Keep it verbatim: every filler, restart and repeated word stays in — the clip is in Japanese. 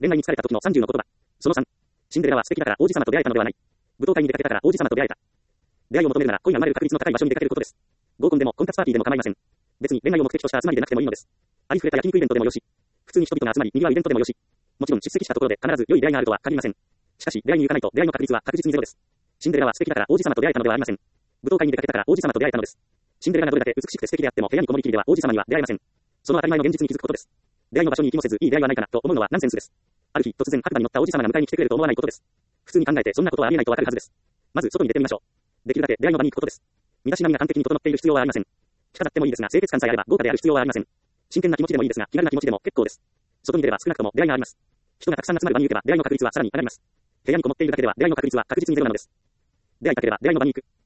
恋愛に疲れた時のさんじゅうの言葉。そのさん。シンデレラは素敵だから王子様と出会えたのではない。舞踏会に出かけたから王子様と出会えた。出会いを求めるなら恋が生まれる確率の高い場所に出かけることです。合コンでも婚活パーティーでも構いません。別に恋愛を目的とした集まりでなくてもいいのです。ありふれた焼肉イベントでもよし。普通に人々が集まり賑わうイベントでもよし。もちろん出席したところで必ず良い出会いがあるとは限りません。しかし出会いに行かないと出会いの確率は確実にゼロです。シンデレラは素敵だから王子様と出会えたのではありません。舞踏会に出かけたから王子様と出会えたのです。シンデレラがどれだけ美しくて素敵であっても部屋にこもりきりでは王子様には出会えません。その当たり前の現実に気づくことです。出会いの場所に行きもせずいい出会いはないかなと思うのはナンセンスです。ある日突然白馬に乗った王子様が迎えに来てくれると思わないことです。普通に考えてそんなことはありえないとわかるはずです。まず外に出てみましょう。できるだけ出会いの場に行くことです。身だしなみが完璧に整っている必要はありません。着飾ってもいいですが清潔感さえあれば豪華である必要はありません。真剣な気持ちでもいいですが気軽な気持ちでも結構です。外に出れば少なくとも出会いがあります。人がたくさん集まる場に行けば出会いの確率はさらに上がります。部屋にこもっているだけでは出会いの確率は確実にゼロなのです。出会いたければ出会いの場に行く。